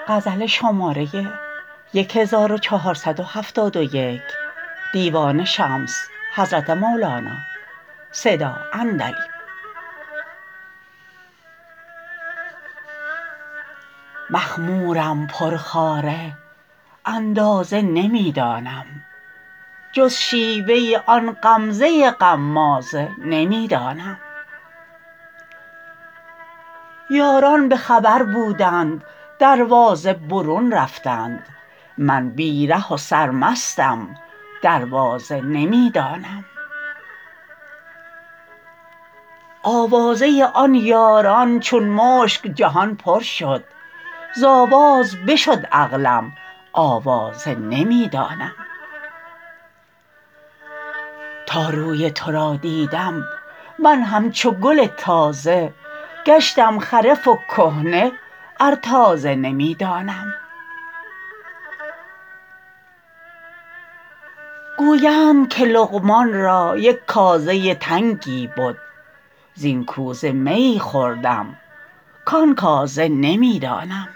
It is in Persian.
مخمورم پرخواره اندازه نمی دانم جز شیوه آن غمزه غمازه نمی دانم یاران به خبر بودند دروازه برون رفتند من بی ره و سرمستم دروازه نمی دانم آوازه آن یاران چون مشک جهان پر شد ز آواز بشد عقلم آوازه نمی دانم تا روی تو را دیدم من همچو گل تازه گشتم خرف و کهنه ار تازه نمی دانم گویند که لقمان را یک کازه تنگی بد زین کوزه میی خوردم کان کازه نمی دانم